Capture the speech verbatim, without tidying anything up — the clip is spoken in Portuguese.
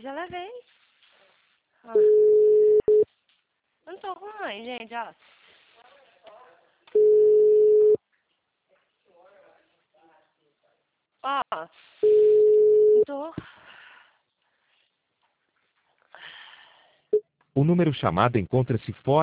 já levei. Ó. Não tô com mãe, gente, ó. Ó. Não tô. O número chamado encontra-se fora